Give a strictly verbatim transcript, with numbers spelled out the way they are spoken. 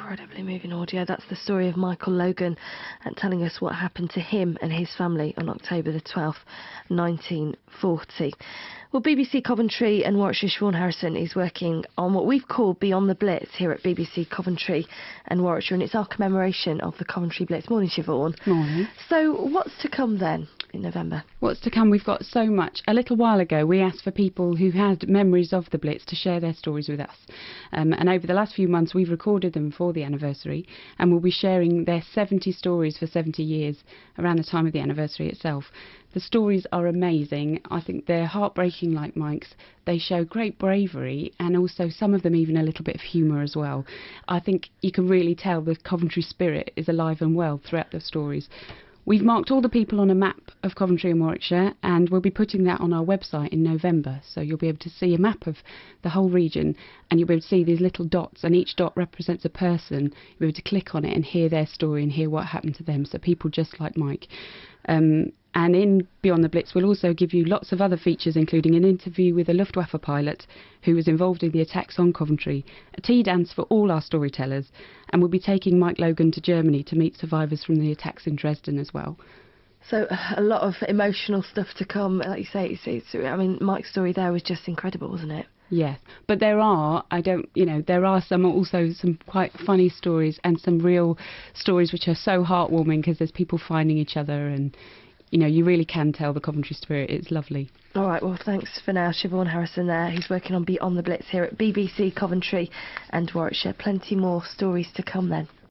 incredibly moving audio. That's the story of Michael Logan, and telling us what happened to him and his family on October the twelfth, nineteen forty. Well, B B C Coventry and Warwickshire Siobhan Harrison is working on what we've called Beyond the Blitz here at B B C Coventry and Warwickshire, and it's our commemoration of the Coventry Blitz. Morning, Siobhan. Morning. So what's to come then in November? What's to come? We've got so much. A little while ago, we asked for people who had memories of the Blitz to share their stories with us. Um, and over the last few months, we've recorded them for the anniversary, and we'll be sharing their seventy stories for seventy years around the time of the anniversary itself. The stories are amazing. I think they're heartbreaking like Mike's. They show great bravery, and also some of them even a little bit of humour as well. I think you can really tell the Coventry spirit is alive and well throughout the stories. We've marked all the people on a map of Coventry and Warwickshire, and we'll be putting that on our website in November. So you'll be able to see a map of the whole region, and you'll be able to see these little dots, and each dot represents a person. You'll be able to click on it and hear their story and hear what happened to them. So people just like Mike. Um, and in Beyond the Blitz, we'll also give you lots of other features, including an interview with a Luftwaffe pilot who was involved in the attacks on Coventry, a tea dance for all our storytellers, and we'll be taking Mike Logan to Germany to meet survivors from the attacks in Dresden as well. So a lot of emotional stuff to come. Like you say, it's, it's, I mean, Mike's story there was just incredible, wasn't it? Yes, but there are, I don't, you know, there are some also some quite funny stories and some real stories which are so heartwarming because there's people finding each other, and, you know, you really can tell the Coventry spirit. It's lovely. All right, well, thanks for now. Siobhan Harrison there, who's working on Beyond the Blitz here at B B C Coventry and Warwickshire. Plenty more stories to come then.